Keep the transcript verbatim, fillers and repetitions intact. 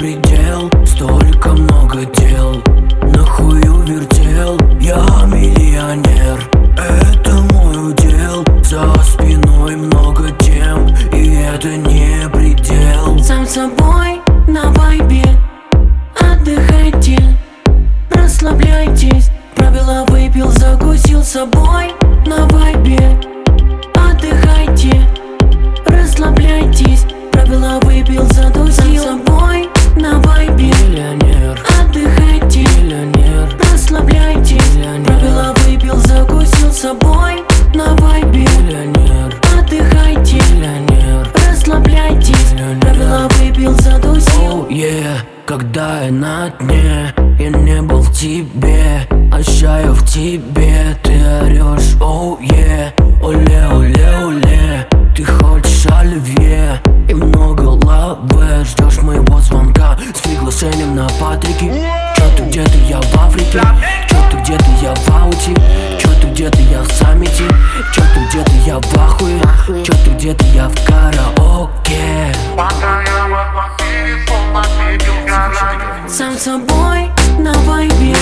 предел, столько много дел. На хую вертел, я миллионер, это мой удел. За спиной много тем, и это не предел. Сам собой на вайбе, отдыхайте, расслабляйтесь. Правила выпил, закусил собой на вайбе. Отдыхайте, расслабляйтесь. Правила выпил, закусил собой на вайбе. Миллионер, Отдыхайте, миллионер, расслабляйтесь. миллионер. Правила выпил, закусил собой на вайбе. Миллионер, Отдыхайте, миллионер, расслабляйтесь. миллионер. Правила выпил, закусил. oh, yeah. Когда я на дне, я не был в тебе, а ща я в тебе. Ты орешь, oh yeah, оле, оле, оле. Ты хочешь оливье и много лавэ. Ждешь моего звонка с приглашением на Патрике. Чё ты где-то, я в Африке. Чё ты где-то, я в ауте. Чё ты где-то, я в саммите. Чё ты где-то, я в ахуе. Чё ты где-то, я в караоке. Сам собой на вайбе,